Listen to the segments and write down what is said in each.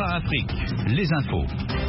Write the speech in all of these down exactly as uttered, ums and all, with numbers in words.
Bonsoir Afrique, les infos.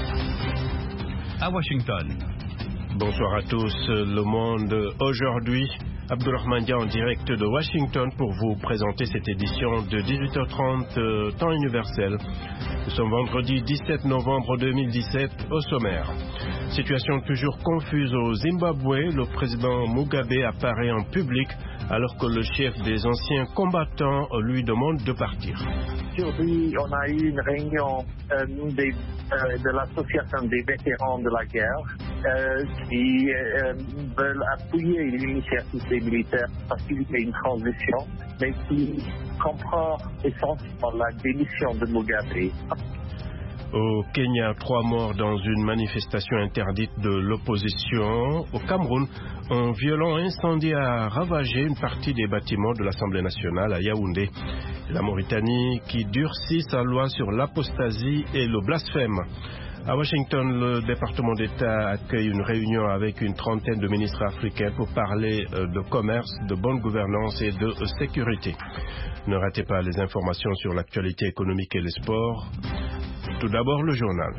À Washington. Bonsoir à tous, Le Monde aujourd'hui. Abdourahmane Dia en direct de Washington pour vous présenter cette édition de dix-huit heures trente, euh, temps universel. Nous sommes vendredi dix-sept novembre deux mille dix-sept, au sommaire. Situation toujours confuse au Zimbabwe, le président Mugabe apparaît en public alors que le chef des anciens combattants lui demande de partir. Aujourd'hui, on a eu une réunion euh, des, euh, de l'association des vétérans de la guerre euh, qui euh, veulent appuyer l'initiative des militaires pour faciliter une transition, mais qui comprend essentiellement la démission de Mugabe. Au Kenya, trois morts dans une manifestation interdite de l'opposition. Au Cameroun, un violent incendie a ravagé une partie des bâtiments de l'Assemblée nationale à Yaoundé. La Mauritanie qui durcit sa loi sur l'apostasie et le blasphème. À Washington, le département d'État accueille une réunion avec une trentaine de ministres africains pour parler de commerce, de bonne gouvernance et de sécurité. Ne ratez pas les informations sur l'actualité économique et les sports. Tout d'abord, le journal.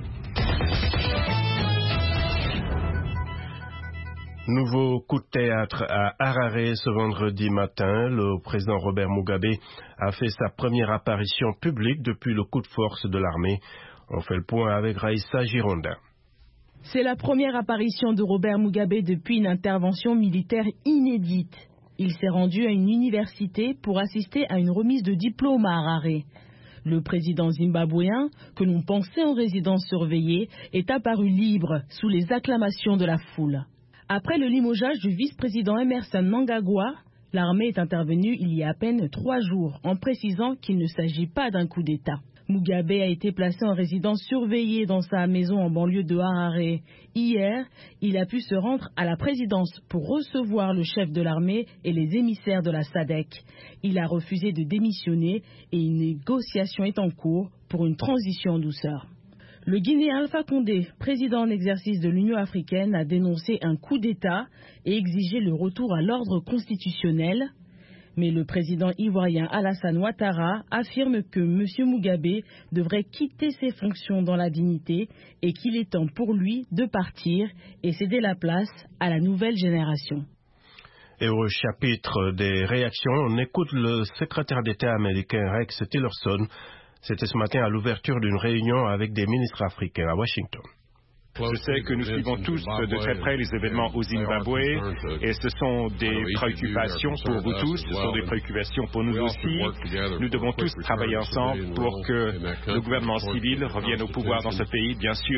Nouveau coup de théâtre à Harare ce vendredi matin. Le président Robert Mugabe a fait sa première apparition publique depuis le coup de force de l'armée. On fait le point avec Raïssa Gironda. C'est la première apparition de Robert Mugabe depuis une intervention militaire inédite. Il s'est rendu à une université pour assister à une remise de diplôme à Harare. Le président zimbabwéen, que l'on pensait en résidence surveillée, est apparu libre sous les acclamations de la foule. Après le limogeage du vice-président Emmerson Mnangagwa, l'armée est intervenue il y a à peine trois jours en précisant qu'il ne s'agit pas d'un coup d'État. Mugabe a été placé en résidence surveillée dans sa maison en banlieue de Harare. Hier, il a pu se rendre à la présidence pour recevoir le chef de l'armée et les émissaires de la S A D C. Il a refusé de démissionner et une négociation est en cours pour une transition en douceur. Le Guinéen Alpha Condé, président en exercice de l'Union africaine, a dénoncé un coup d'État et exigé le retour à l'ordre constitutionnel. Mais le président ivoirien Alassane Ouattara affirme que M. Mugabe devrait quitter ses fonctions dans la dignité et qu'il est temps pour lui de partir et céder la place à la nouvelle génération. Et au chapitre des réactions, on écoute le secrétaire d'État américain Rex Tillerson. C'était ce matin à l'ouverture d'une réunion avec des ministres africains à Washington. Je sais que nous suivons tous de très près les événements au Zimbabwe et ce sont des préoccupations pour vous tous, ce sont des préoccupations pour nous aussi. Nous devons tous travailler ensemble pour que le gouvernement civil revienne au pouvoir dans ce pays. Bien sûr,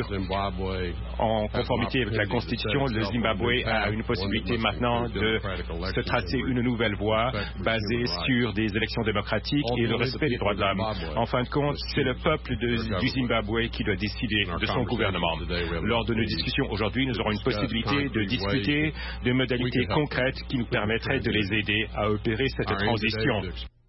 en conformité avec la Constitution, le Zimbabwe a une possibilité maintenant de se tracer une nouvelle voie basée sur des élections démocratiques et le respect des droits de l'homme. En fin de compte, c'est le peuple de, du Zimbabwe qui doit décider de son gouvernement. Lors de nos discussions aujourd'hui, nous aurons une possibilité de discuter de modalités concrètes qui nous permettraient de les aider à opérer cette transition.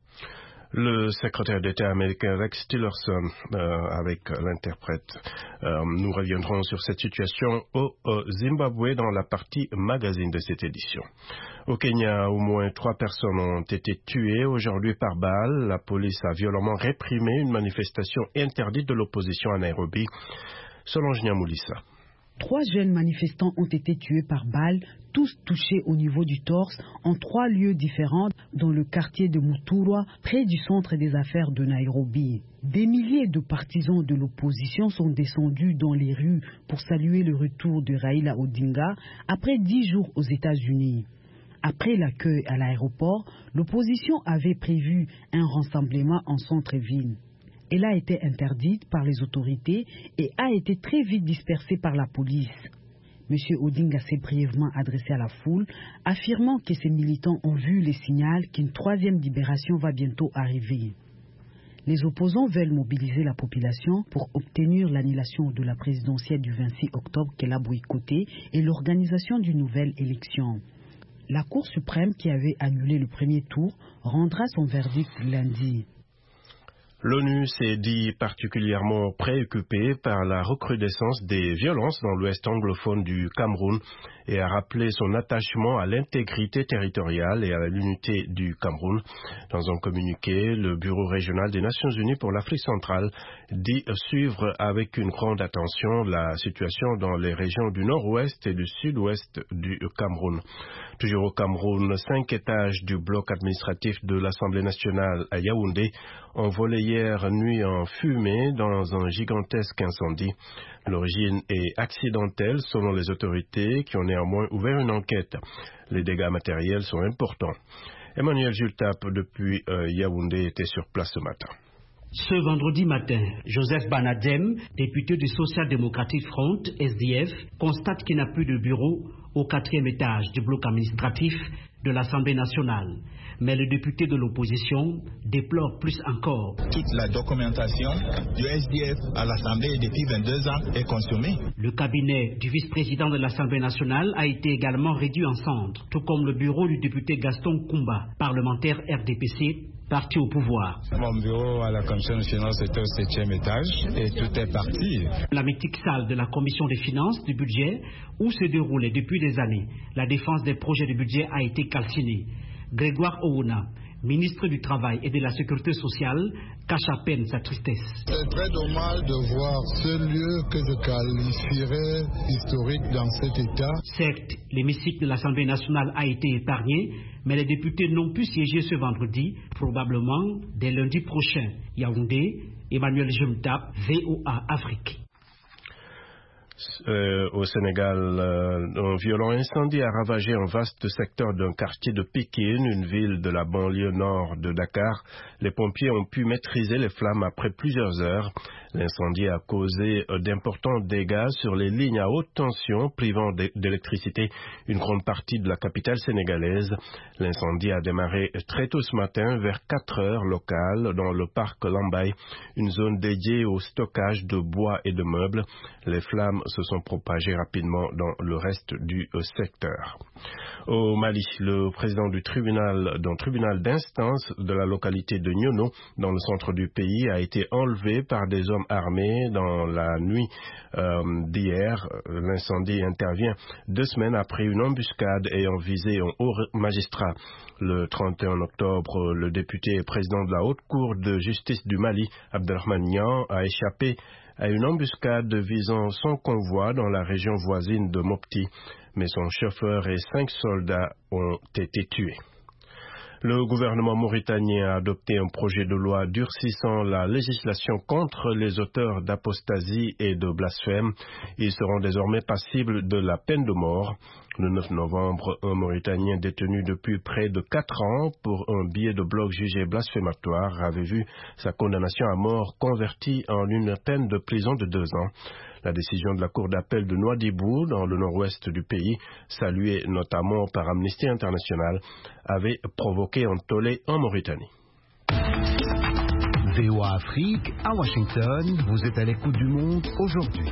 Le secrétaire d'État américain Rex Tillerson euh, avec l'interprète. Euh, nous reviendrons sur cette situation au, au Zimbabwe dans la partie magazine de cette édition. Au Kenya, au moins trois personnes ont été tuées aujourd'hui par balle. La police a violemment réprimé une manifestation interdite de l'opposition à Nairobi. Solange Nyamoulissa. Trois jeunes manifestants ont été tués par balle, tous touchés au niveau du torse, en trois lieux différents dans le quartier de Muturwa, près du centre des affaires de Nairobi. Des milliers de partisans de l'opposition sont descendus dans les rues pour saluer le retour de Raila Odinga après dix jours aux États-Unis. Après l'accueil à l'aéroport, l'opposition avait prévu un rassemblement en centre-ville. Elle a été interdite par les autorités et a été très vite dispersée par la police. M. Odinga s'est brièvement adressé à la foule, affirmant que ses militants ont vu les signaux qu'une troisième libération va bientôt arriver. Les opposants veulent mobiliser la population pour obtenir l'annulation de la présidentielle du vingt-six octobre qu'elle a boycottée et l'organisation d'une nouvelle élection. La Cour suprême, qui avait annulé le premier tour, rendra son verdict lundi. L'ONU s'est dit particulièrement préoccupée par la recrudescence des violences dans l'ouest anglophone du Cameroun et a rappelé son attachement à l'intégrité territoriale et à l'unité du Cameroun. Dans un communiqué, le Bureau régional des Nations Unies pour l'Afrique centrale dit suivre avec une grande attention la situation dans les régions du nord-ouest et du sud-ouest du Cameroun. Toujours au Cameroun, cinq étages du bloc administratif de l'Assemblée nationale à Yaoundé ont volé hier nuit en fumée dans un gigantesque incendie. L'origine est accidentelle selon les autorités qui ont néanmoins ouvert une enquête. Les dégâts matériels sont importants. Emmanuel Jultap depuis euh, Yaoundé était sur place ce matin. Ce vendredi matin, Joseph Banadem, député du Social Democratic Front, S D F, constate qu'il n'a plus de bureau au quatrième étage du bloc administratif de l'Assemblée nationale. Mais le député de l'opposition déplore plus encore. Toute la documentation du S D F à l'Assemblée depuis vingt-deux ans est consommée. Le cabinet du vice-président de l'Assemblée nationale a été également réduit en cendres, tout comme le bureau du député Gaston Koumba, parlementaire R D P C, parti au pouvoir. Mon bureau à la Commission nationale, c'était au septième étage et tout est parti. La mythique salle de la Commission des finances du budget, où se déroulait depuis des années la défense des projets de budget, a été calcinée. Grégoire Ouna, ministre du Travail et de la Sécurité sociale, cache à peine sa tristesse. C'est très dommage de voir ce lieu que je qualifierais historique dans cet état. Certes, l'hémicycle de l'Assemblée nationale a été épargné, mais les députés n'ont pu siéger ce vendredi, probablement dès lundi prochain. Yaoundé, Emmanuel Jemtap, V O A Afrique. Euh, au Sénégal, euh, un violent incendie a ravagé un vaste secteur d'un quartier de Pikine, une ville de la banlieue nord de Dakar. Les pompiers ont pu maîtriser les flammes après plusieurs heures. L'incendie a causé euh, d'importants dégâts sur les lignes à haute tension, privant d'électricité une grande partie de la capitale sénégalaise. L'incendie a démarré très tôt ce matin, vers quatre heures locales, dans le parc Lambaye, une zone dédiée au stockage de bois et de meubles. Les flammes se sont propagées rapidement dans le reste du secteur. Au Mali, le président du tribunal, d'un tribunal d'instance de la localité de Nyono, dans le centre du pays, a été enlevé par des hommes armés dans la nuit euh, d'hier. L'incendie intervient deux semaines après une embuscade ayant visé un haut magistrat. Le trente et un octobre, le député et président de la Haute Cour de justice du Mali, Abdelrahman Niang, a échappé à une embuscade visant son convoi dans la région voisine de Mopti, mais son chauffeur et cinq soldats ont été tués. Le gouvernement mauritanien a adopté un projet de loi durcissant la législation contre les auteurs d'apostasie et de blasphème. Ils seront désormais passibles de la peine de mort. Le neuf novembre, un Mauritanien détenu depuis près de quatre ans pour un billet de blog jugé blasphématoire avait vu sa condamnation à mort convertie en une peine de prison de deux ans. La décision de la Cour d'appel de Nouadhibou, dans le nord-ouest du pays, saluée notamment par Amnesty International, avait provoqué un tollé en Mauritanie. V O A Afrique, à Washington, vous êtes à l'écoute du monde aujourd'hui.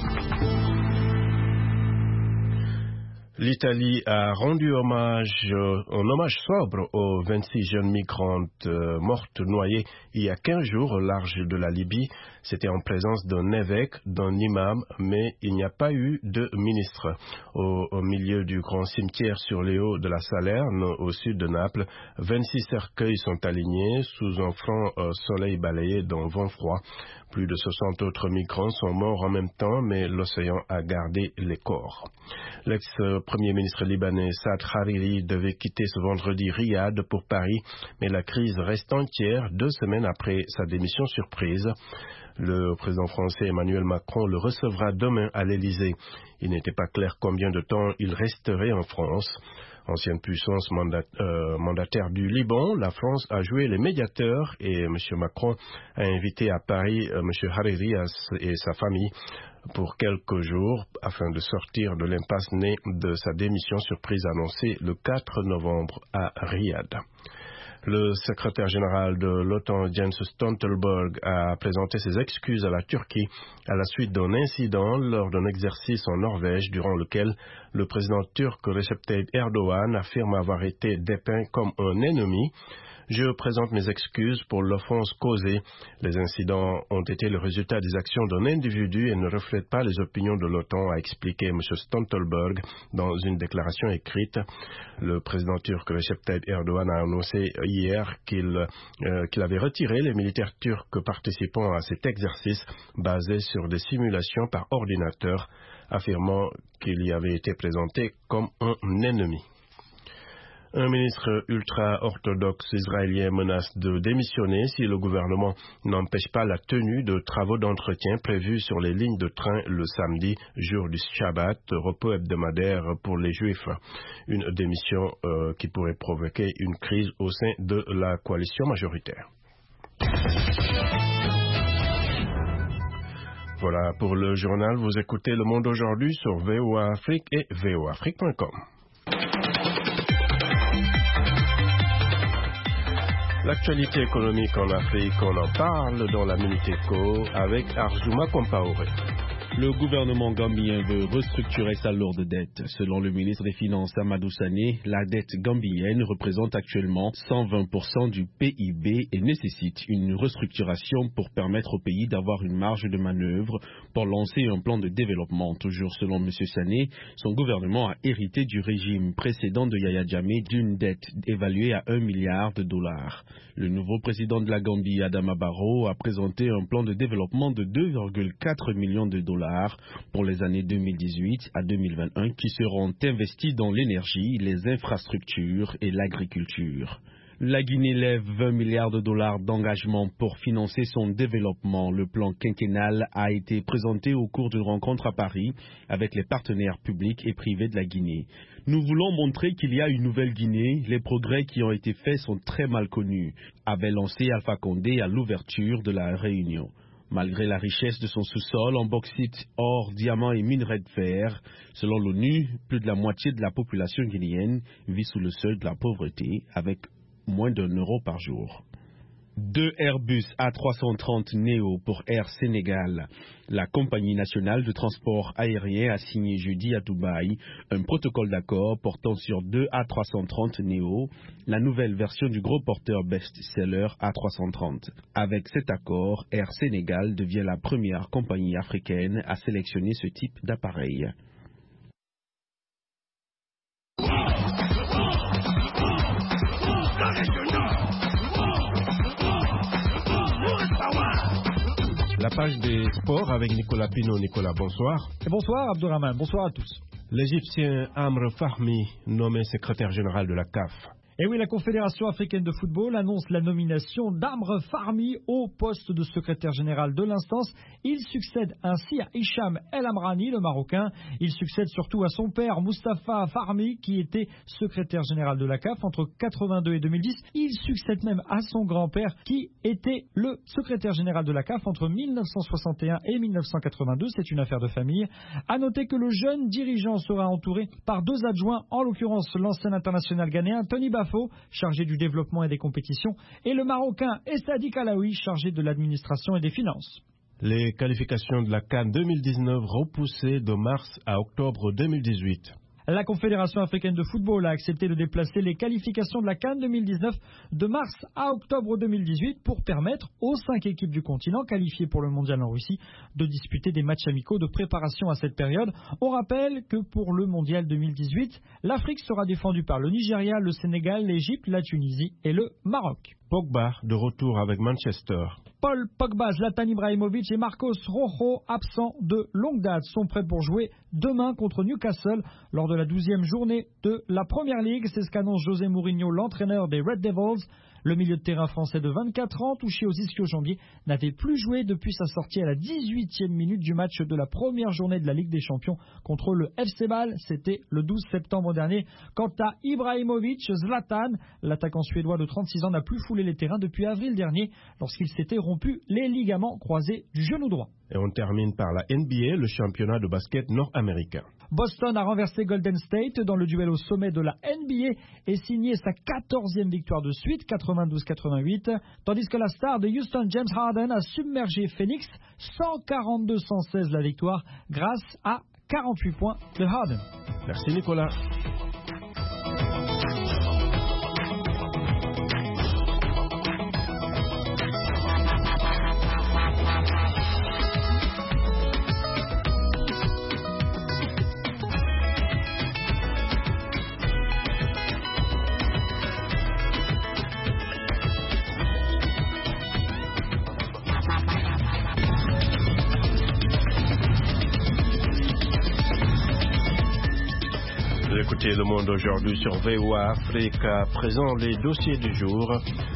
L'Italie a rendu hommage, euh, un hommage sobre aux vingt-six jeunes migrantes euh, mortes noyées il y a quinze jours au large de la Libye. C'était en présence d'un évêque, d'un imam, mais il n'y a pas eu de ministre. Au, au milieu du grand cimetière sur les hauts de la Salerne, au sud de Naples, vingt-six cercueils sont alignés sous un franc euh, soleil balayé d'un vent froid. Plus de soixante autres migrants sont morts en même temps, mais l'océan a gardé les corps. L'ex-premier ministre libanais Saad Hariri devait quitter ce vendredi Riyad pour Paris, mais la crise reste entière deux semaines après sa démission surprise. Le président français Emmanuel Macron le recevra demain à l'Élysée. Il n'était pas clair combien de temps il resterait en France. Ancienne puissance mandat, euh, mandataire du Liban, la France a joué les médiateurs et M. Macron a invité à Paris euh, M. Hariri et sa famille pour quelques jours afin de sortir de l'impasse née de sa démission surprise annoncée le quatre novembre à Riyad. Le secrétaire général de l'OTAN, Jens Stoltenberg, a présenté ses excuses à la Turquie à la suite d'un incident lors d'un exercice en Norvège durant lequel le président turc Recep Tayyip Erdogan affirme avoir été dépeint comme un ennemi. Je présente mes excuses pour l'offense causée. Les incidents ont été le résultat des actions d'un individu et ne reflètent pas les opinions de l'OTAN, a expliqué M. Stoltenberg dans une déclaration écrite. Le président turc Recep Tayyip Erdogan a annoncé hier qu'il euh, qu'il avait retiré les militaires turcs participant à cet exercice basé sur des simulations par ordinateur, affirmant qu'il y avait été présenté comme un ennemi. Un ministre ultra-orthodoxe israélien menace de démissionner si le gouvernement n'empêche pas la tenue de travaux d'entretien prévus sur les lignes de train le samedi, jour du Shabbat, repos hebdomadaire pour les Juifs. Une démission euh, qui pourrait provoquer une crise au sein de la coalition majoritaire. Voilà pour le journal. Vous écoutez Le Monde aujourd'hui sur V O A Afrique et v o afrique point com. L'actualité économique en Afrique, on en parle dans la Minute Éco avec Arjuma Compaoré. Le gouvernement gambien veut restructurer sa lourde dette. Selon le ministre des Finances Amadou Sané, la dette gambienne représente actuellement cent vingt pour cent du P I B et nécessite une restructuration pour permettre au pays d'avoir une marge de manœuvre pour lancer un plan de développement. Toujours selon M. Sané, son gouvernement a hérité du régime précédent de Yaya Jammeh d'une dette évaluée à un milliard de dollars. Le nouveau président de la Gambie, Adama Barrow, a présenté un plan de développement de deux virgule quatre millions de dollars pour les années deux mille dix-huit à deux mille vingt et un qui seront investis dans l'énergie, les infrastructures et l'agriculture. La Guinée lève vingt milliards de dollars d'engagement pour financer son développement. Le plan quinquennal a été présenté au cours d'une rencontre à Paris avec les partenaires publics et privés de la Guinée. Nous voulons montrer qu'il y a une nouvelle Guinée. Les progrès qui ont été faits sont très mal connus, avait lancé Alpha Condé à l'ouverture de la réunion. Malgré la richesse de son sous-sol en bauxite, or, diamants et minerais de fer, selon l'ONU, plus de la moitié de la population guinéenne vit sous le seuil de la pauvreté avec moins d'un euro par jour. Deux Airbus A trois cent trente Neo pour Air Sénégal. La compagnie nationale de transport aérien a signé jeudi à Dubaï un protocole d'accord portant sur deux A trois cent trente Neo, la nouvelle version du gros porteur best-seller A trois cent trente. Avec cet accord, Air Sénégal devient la première compagnie africaine à sélectionner ce type d'appareil. La page des sports avec Nicolas Pino. Nicolas, bonsoir. Et bonsoir Abdourahmane, bonsoir à tous. L'Égyptien Amr Fahmi, nommé secrétaire général de la C A F. Et oui, la Confédération africaine de football annonce la nomination d'Amr Fahmi au poste de secrétaire général de l'instance. Il succède ainsi à Hicham El Amrani, le Marocain. Il succède surtout à son père, Moustapha Fahmi, qui était secrétaire général de la C A F entre quatre-vingt-deux et deux mille dix. Il succède même à son grand-père, qui était le secrétaire général de la C A F entre mille neuf cent soixante et un et mille neuf cent quatre-vingt-deux. C'est une affaire de famille. À noter que le jeune dirigeant sera entouré par deux adjoints, en l'occurrence l'ancien international ghanéen Tony Bafo, chargé du développement et des compétitions, et le Marocain Essadi Kalaoui, chargé de l'administration et des finances. Les qualifications de la CAN deux mille dix-neuf repoussées de mars à octobre deux mille dix-huit. La Confédération africaine de football a accepté de déplacer les qualifications de la CAN deux mille dix-neuf de mars à octobre deux mille dix-huit pour permettre aux cinq équipes du continent qualifiées pour le mondial en Russie de disputer des matchs amicaux de préparation à cette période. On rappelle que pour le mondial deux mille dix-huit, l'Afrique sera défendue par le Nigeria, le Sénégal, l'Égypte, la Tunisie et le Maroc. Pogba de retour avec Manchester. Paul Pogba, Zlatan Ibrahimovic et Marcos Rojo, absents de longue date, sont prêts pour jouer demain contre Newcastle lors de la douzième journée de la Première Ligue. C'est ce qu'annonce José Mourinho, l'entraîneur des Red Devils. Le milieu de terrain français de vingt-quatre ans, touché aux ischio-jambiers, n'avait plus joué depuis sa sortie à la dix-huitième minute du match de la première journée de la Ligue des Champions contre le F C Bâle. C'était le douze septembre dernier. Quant à Ibrahimovic, Zlatan, l'attaquant suédois de trente-six ans, n'a plus foulé les terrains depuis avril dernier lorsqu'il s'était rompu les ligaments croisés du genou droit. Et on termine par la N B A, le championnat de basket nord-américain. Boston a renversé Golden State dans le duel au sommet de la N B A et signé sa quatorzième victoire de suite, quatre-vingt-douze quatre-vingt-huit, tandis que la star de Houston, James Harden, a submergé Phoenix, cent quarante-deux à cent seize la victoire, grâce à quarante-huit points de Harden. Merci Nicolas. écoutez Le Monde aujourd'hui sur V O A Afrique. À présent, les dossiers du jour.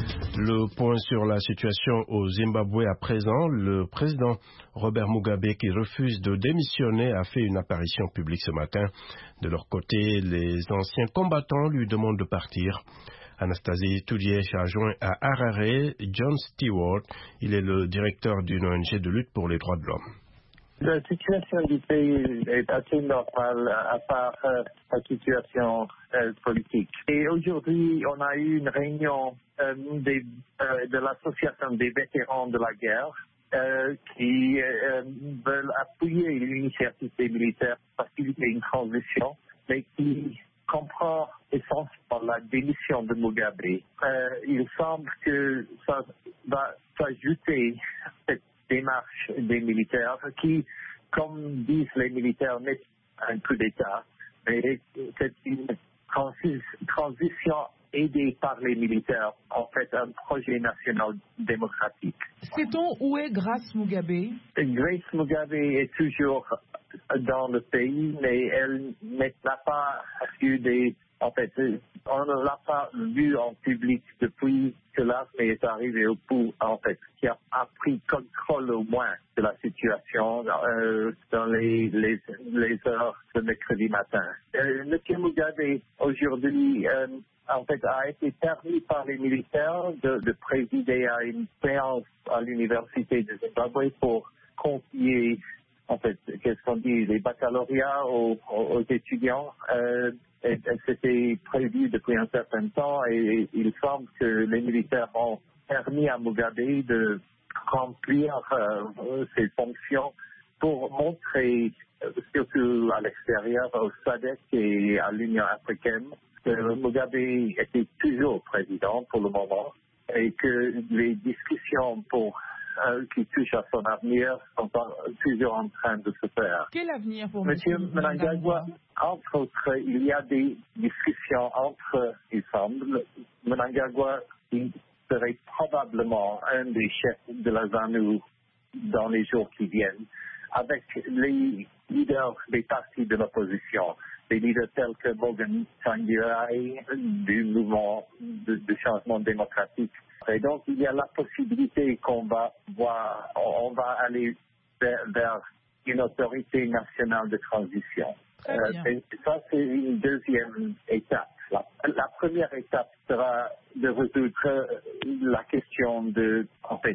Le point sur la situation au Zimbabwe à présent. Le président Robert Mugabe, qui refuse de démissionner, a fait une apparition publique ce matin. De leur côté, les anciens combattants lui demandent de partir. Anastasie Toudièche a joint à Harare John Stewart. Il est le directeur d'une O N G de lutte pour les droits de l'homme. La situation du pays est assez normale, à part euh, la situation euh, politique. Et aujourd'hui, on a eu une réunion euh, des, euh, de l'association des vétérans de la guerre euh, qui euh, veulent appuyer l'initiative des militaires pour faciliter une transition, mais qui comprend essentiellement la démission de Mugabe. Euh, il semble que ça va s'ajouter cette démarche des militaires qui, comme disent les militaires, n'est pas un coup d'État, mais c'est une transi- transition aidée par les militaires, en fait un projet national démocratique. Sait-on où est Grace Mugabe? Grace Mugabe est toujours dans le pays, mais elle n'a pas eu des... En fait, on ne l'a pas vu en public depuis que l'armée est arrivée au bout, en fait, qui a, a pris contrôle au moins de la situation euh, dans les, les, les heures de mercredi matin. Euh, M. Mugabe, aujourd'hui, euh, en fait, a été permis par les militaires de, de présider à une séance à l'université de Zimbabwe pour confier, en fait, qu'est-ce qu'on dit, les baccalauréats aux, aux étudiants. Euh, et, et c'était prévu depuis un certain temps et, et il semble que les militaires ont permis à Mugabe de remplir euh, ses fonctions pour montrer, euh, surtout à l'extérieur, au SADC et à l'Union africaine, que Mugabe était toujours président pour le moment et que les discussions pour Euh, qui touchent à son avenir sont en, toujours en train de se faire. Quel avenir pour Monsieur M. Mnangagwa? Entre autres, il y a des discussions entre, il semble, Mnangagwa qui serait probablement un des chefs de la ZANU dans les jours qui viennent, avec les leaders des partis de l'opposition, des leaders tels que Morgan Tsvangirai du mouvement de, de changement démocratique. Et donc, il y a la possibilité qu'on va voir, on va aller vers, vers une autorité nationale de transition. Euh, et ça, c'est une deuxième étape. La, la première étape sera de résoudre la question de, en fait,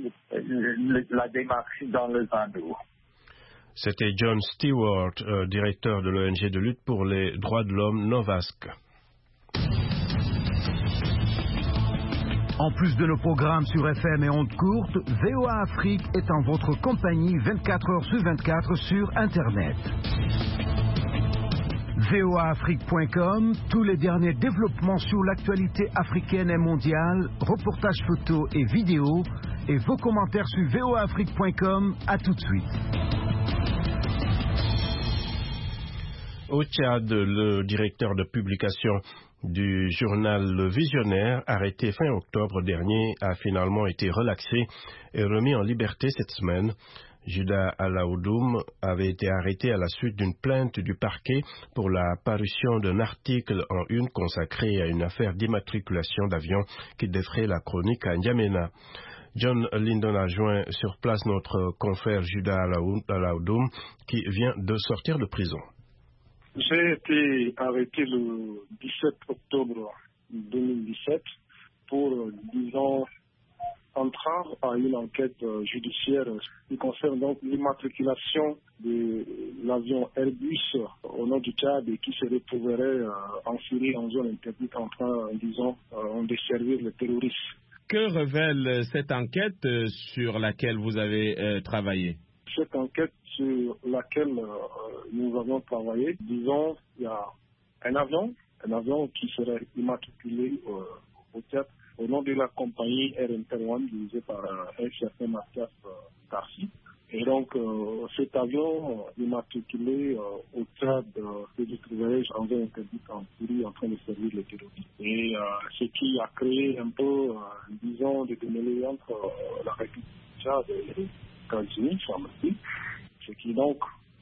le, la démarche dans le ZANU. C'était John Stewart, euh, directeur de l'O N G de lutte pour les droits de l'homme Novask. En plus de nos programmes sur F M et ondes courtes, V O A Afrique est en votre compagnie vingt-quatre heures sur vingt-quatre sur Internet. V O A Afrique point com, tous les derniers développements sur l'actualité africaine et mondiale, reportages photos et vidéos, et vos commentaires sur V O A Afrique point com. À tout de suite. Au Tchad, le directeur de publication du journal Le Visionnaire, arrêté fin octobre dernier, a finalement été relaxé et remis en liberté cette semaine. Juda Alaoudoum avait été arrêté à la suite d'une plainte du parquet pour la parution d'un article en une consacré à une affaire d'immatriculation d'avion qui défrait la chronique à N'Djamena. John Lyndon a joint sur place notre confrère Juda Alaoudoum qui vient de sortir de prison. J'ai été arrêté le dix-sept octobre deux mille dix-sept pour, disons, entrave à une enquête judiciaire qui concerne donc l'immatriculation de l'avion Airbus au nord du Tchad et qui se retrouverait en Syrie en zone interdite en train, disons, de desservir les terroristes. Que révèle cette enquête sur laquelle vous avez euh, travaillé? Cette enquête sur laquelle euh, nous avons travaillé, disons, il y a un avion, un avion qui serait immatriculé euh, au Tchad au nom de la compagnie Air Inter One dirigée par euh, un certain Mathias euh, Tarsi. Et donc, euh, cet avion euh, immatriculé euh, au Tchad euh, se trouverait en zone interdite en Syrie en train de servir les terroristes. Et euh, ce qui a créé un peu, euh, disons, des démêlés entre euh, la République du Tchad et les États-Unis, semble-t-il. Ce qui donc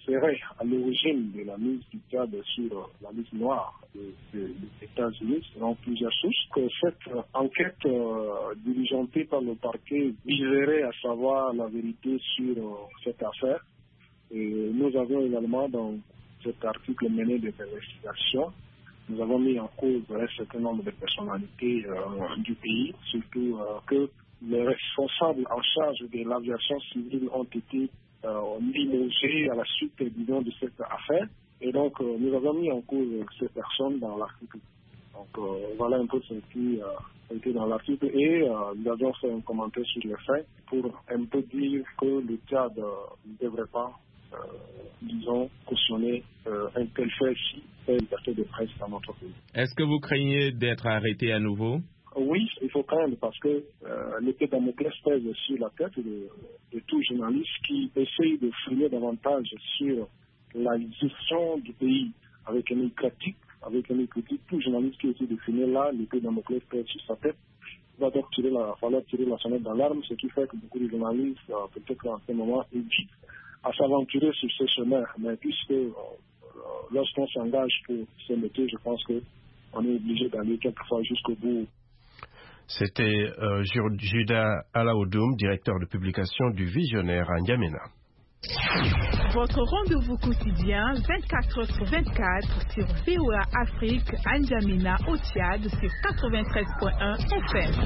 serait à l'origine de la mise du Tchad sur la liste noire des de, de États-Unis, selon plusieurs sources, que cette enquête euh, diligentée par le parquet viserait à savoir la vérité sur euh, cette affaire. Et nous avons également dans cet article mené des investigations, nous avons mis en cause un certain nombre de personnalités euh, du pays, surtout euh, que les responsables en charge de l'aviation civile ont été euh, limogés à la suite, disons, de cette affaire. Et donc, euh, nous avons mis en cause ces personnes dans l'article. Donc, euh, voilà un peu ce qui euh, a été dans l'article. Et euh, nous avons fait un commentaire sur les faits pour un peu dire que le Tchad euh, ne devrait pas, euh, disons, cautionner euh, un tel fait si c'est une liberté de presse dans notre pays. Est-ce que vous craignez d'être arrêté à nouveau? Oui, il faut craindre parce que euh, l'épée Damoclès pèse sur la tête de, de tout journaliste qui essaye de fouiller davantage sur la gestion du pays avec un œil critique, avec un œil critique. Tout journaliste qui essaie de finir là, l'épée Damoclès pèse sur sa tête. Il va donc tirer la, falloir tirer la sonnette d'alarme, ce qui fait que beaucoup de journalistes, euh, peut-être en ce moment, hésitent à s'aventurer sur ce chemin. Mais puisque euh, lorsqu'on s'engage pour ce métier, je pense qu'on est obligé d'aller quelquefois jusqu'au bout. C'était euh, Judas Alaoudoum, directeur de publication du Visionnaire à N'Djamena. Votre rendez-vous quotidien vingt-quatre heures sur vingt-quatre sur V O A Afrique à N'Djamena au Tchad sur quatre-vingt-treize point un F M.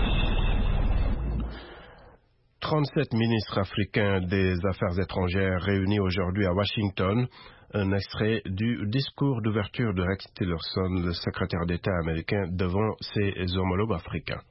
trente-sept ministres africains des Affaires étrangères réunis aujourd'hui à Washington. Un extrait du discours d'ouverture de Rex Tillerson, le secrétaire d'État américain, devant ses homologues africains.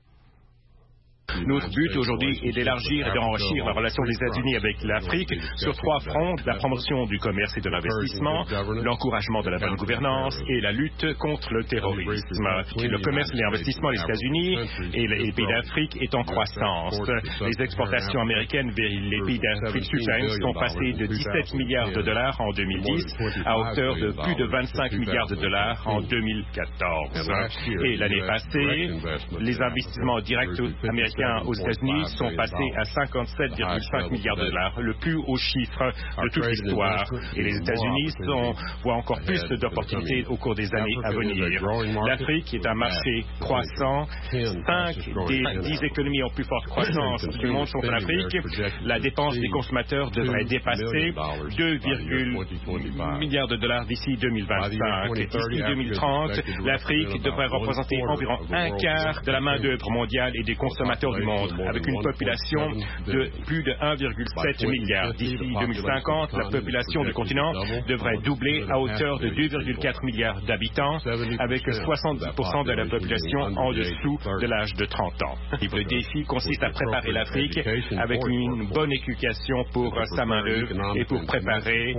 Notre but aujourd'hui est d'élargir et d'enrichir la relation des États-Unis avec l'Afrique sur trois fronts: la promotion du commerce et de l'investissement, l'encouragement de la bonne gouvernance et la lutte contre le terrorisme. Le commerce et l'investissement des États-Unis et les pays d'Afrique est en croissance. Les exportations américaines vers les pays d'Afrique subsaharienne sont passées de dix-sept milliards de dollars en deux mille dix à hauteur de plus de vingt-cinq milliards de dollars en deux mille quatorze. Et l'année passée, les investissements directs américains aux États-Unis sont passés à cinquante-sept virgule cinq milliards de dollars, le plus haut chiffre de toute l'histoire. Et les États-Unis voient encore plus d'opportunités au cours des années à venir. L'Afrique est un marché croissant. Cinq des dix économies en plus forte croissance du monde sont en Afrique. La dépense des consommateurs devrait dépasser deux virgule huit milliards de dollars d'ici deux mille vingt-cinq. D'ici deux mille trente, l'Afrique devrait représenter environ un quart de la main-d'œuvre mondiale et des consommateurs du monde, avec une population de plus de un virgule sept milliard. D'ici deux mille cinquante, la population du continent devrait doubler à hauteur de deux virgule quatre milliards d'habitants, avec soixante-dix pour cent de la population en dessous de l'âge de trente ans. Le défi consiste à préparer l'Afrique avec une bonne éducation pour sa main-d'œuvre et pour préparer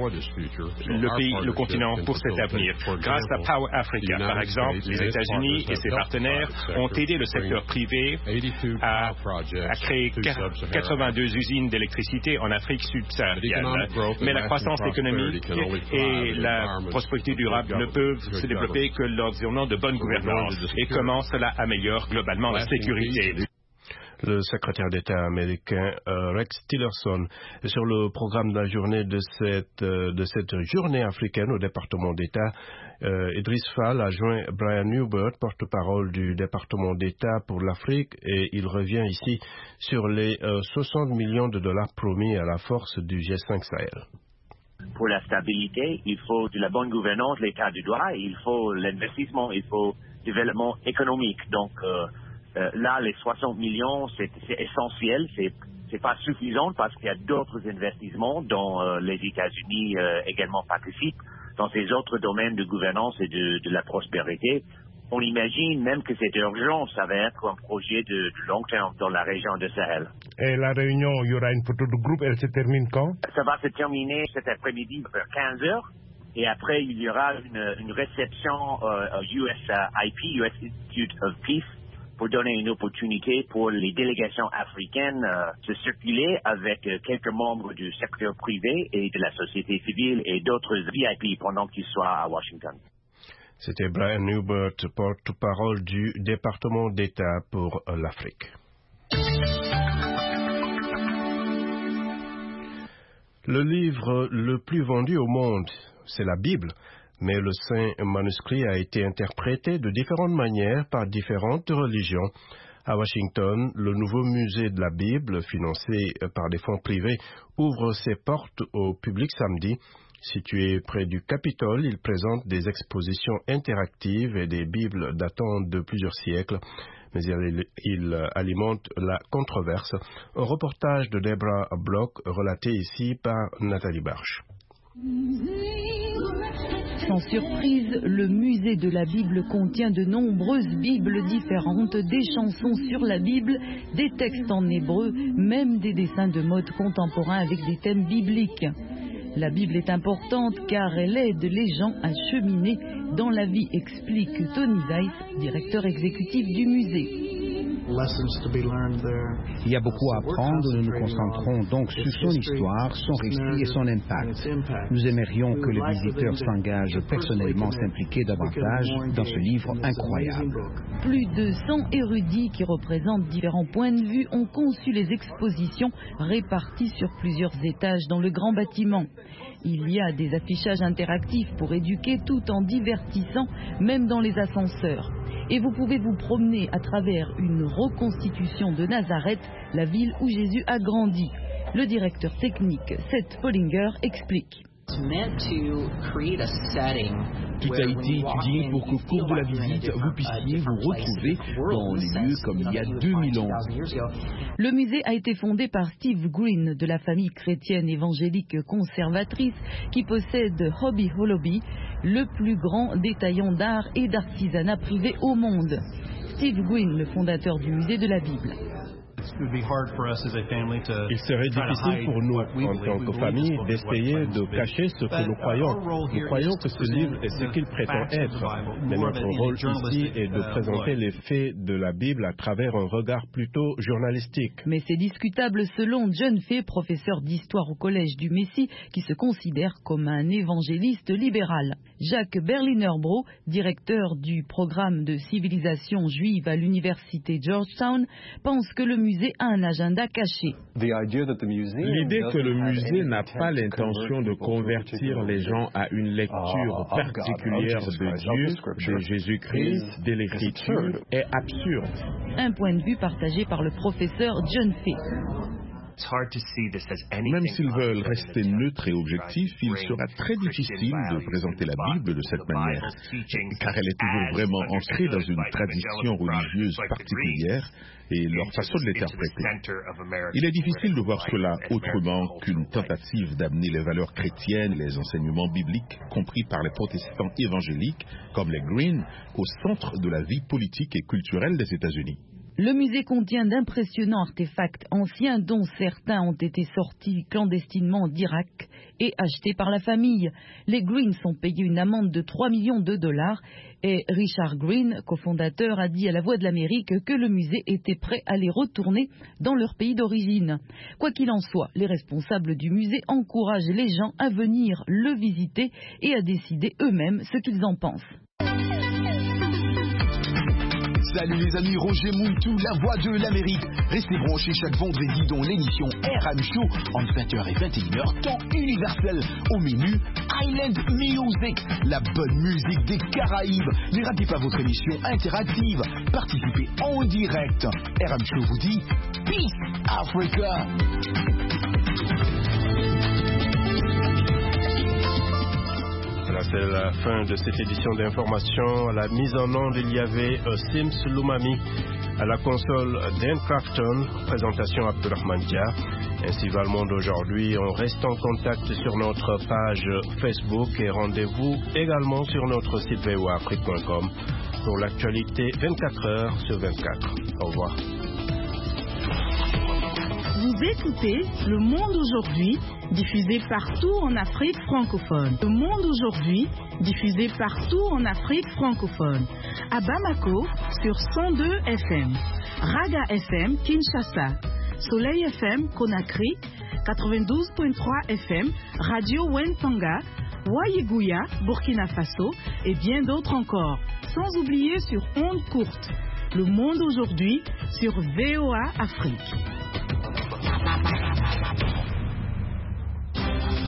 le pays, le continent pour cet avenir. Grâce à Power Africa, par exemple, les États-Unis et ses partenaires ont aidé le secteur privé à a, a créé quatre-vingt-deux usines d'électricité en Afrique subsaharienne. Mais la croissance économique et la prospérité durable ne peuvent se développer que lors de bonne gouvernance. Et comment cela améliore globalement la sécurité. Le secrétaire d'État américain euh, Rex Tillerson. Sur le programme de la journée de cette, euh, de cette journée africaine au département d'État, euh, Idriss Fall a joint Brian Newbert, porte-parole du département d'État pour l'Afrique, et il revient ici sur les euh, soixante millions de dollars promis à la force du G cinq Sahel. Pour la stabilité, il faut de la bonne gouvernance, l'état du droit, il faut l'investissement, il faut le développement économique. Donc, euh, Euh, là, les soixante millions, c'est, c'est essentiel. C'est, c'est pas suffisant parce qu'il y a d'autres investissements dont euh, les États-Unis euh, également participent dans ces autres domaines de gouvernance et de, de la prospérité. On imagine même que c'est urgent. Ça va être un projet de, de long terme dans la région de Sahel. Et la réunion, il y aura une photo de groupe. Elle se termine quand? Ça va se terminer cet après-midi vers quinze heures. Et après, il y aura une, une réception euh, U S I P, U S Institute of Peace, pour donner une opportunité pour les délégations africaines euh, de circuler avec euh, quelques membres du secteur privé et de la société civile et d'autres V I P pendant qu'ils soient à Washington. C'était Brian Newbert, porte-parole du département d'État pour euh, l'Afrique. Le livre le plus vendu au monde, c'est la Bible, mais le saint manuscrit a été interprété de différentes manières par différentes religions. À Washington, le nouveau musée de la Bible, financé par des fonds privés, ouvre ses portes au public samedi. Situé près du Capitole, il présente des expositions interactives et des Bibles datant de plusieurs siècles. Mais il, il alimente la controverse. Un reportage de Deborah Block relaté ici par Nathalie Barche. Sans surprise, le musée de la Bible contient de nombreuses Bibles différentes, des chansons sur la Bible, des textes en hébreu, même des dessins de mode contemporains avec des thèmes bibliques. La Bible est importante car elle aide les gens à cheminer dans la vie, explique Tony Weiss, directeur exécutif du musée. Il y a beaucoup à apprendre, nous nous concentrons donc sur son histoire, son récit et son impact. Nous aimerions que les visiteurs s'engagent personnellement, s'impliquer davantage dans ce livre incroyable. Plus de cent érudits qui représentent différents points de vue ont conçu les expositions réparties sur plusieurs étages dans le grand bâtiment. Il y a des affichages interactifs pour éduquer tout en divertissant, même dans les ascenseurs. Et vous pouvez vous promener à travers une reconstitution de Nazareth, la ville où Jésus a grandi. Le directeur technique, Seth Pollinger, explique. Tout a été étudié pour qu'au cours de la visite, vous puissiez vous retrouver dans les lieux comme il y a deux mille ans. Le musée a été fondé par Steve Green de la famille chrétienne évangélique conservatrice qui possède Hobby Lobby, le plus grand détaillant d'art et d'artisanat privé au monde. Steve Green, le fondateur du musée de la Bible. Il serait difficile pour nous, en tant que famille, d'essayer de cacher ce que nous croyons. Nous croyons que ce livre est ce qu'il prétend être. Mais notre rôle ici est de présenter les faits de la Bible à travers un regard plutôt journalistique. Mais c'est discutable selon John Fay, professeur d'histoire au Collège du Messie, qui se considère comme un évangéliste libéral. Jacques Berliner-Bro, directeur du programme de civilisation juive à l'université Georgetown, pense que le musée a un agenda caché. L'idée que le musée n'a pas l'intention de convertir les gens à une lecture particulière de Dieu, de Jésus-Christ, de l'Écriture, est absurde. Un point de vue partagé par le professeur John Fay. Même s'ils veulent rester neutres et objectifs, il sera très difficile de présenter la Bible de cette manière, car elle est toujours vraiment ancrée dans une tradition religieuse particulière et leur façon de l'interpréter. Il est difficile de voir cela autrement qu'une tentative d'amener les valeurs chrétiennes, les enseignements bibliques, compris par les protestants évangéliques, comme les Green, au centre de la vie politique et culturelle des États-Unis. Le musée contient d'impressionnants artefacts anciens dont certains ont été sortis clandestinement d'Irak et achetés par la famille. Les Green sont payés une amende de trois millions de dollars et Richard Green, cofondateur, a dit à La Voix de l'Amérique que le musée était prêt à les retourner dans leur pays d'origine. Quoi qu'il en soit, les responsables du musée encouragent les gens à venir le visiter et à décider eux-mêmes ce qu'ils en pensent. Salut les amis, Roger Moutou, la voix de l'Amérique. Restez branchés chaque vendredi dans l'émission R M Show entre vingt heures et vingt et une heures, temps universel. Au menu, Island Music, la bonne musique des Caraïbes. Ne ratez pas votre émission interactive. Participez en direct. R M Show vous dit Peace Africa. C'est la fin de cette édition d'information. À la mise en onde, il y avait uh, Sims Lumami. À la console, Dan Crafton. Présentation Abdulrahman Dia. Ainsi va le monde aujourd'hui. On reste en contact sur notre page Facebook et rendez-vous également sur notre site v o a afrique point com pour l'actualité vingt-quatre heures sur vingt-quatre. Au revoir. Vous écoutez Le Monde aujourd'hui, diffusé partout en Afrique francophone. Le Monde aujourd'hui, diffusé partout en Afrique francophone. À Bamako, sur cent deux F M. Raga F M, Kinshasa. Soleil F M, Conakry. quatre-vingt-douze point trois F M. Radio Wentanga. Wayigouya, Burkina Faso. Et bien d'autres encore. Sans oublier sur ondes courtes. Le Monde aujourd'hui, sur V O A Afrique.